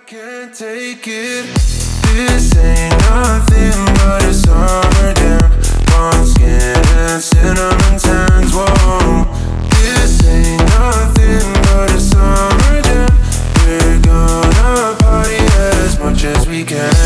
can't take it. This ain't nothing but a summer jam. Fawn skin and cinnamon tans. Whoa. This ain't nothing but a summer jam. We're gonna party as much as we can.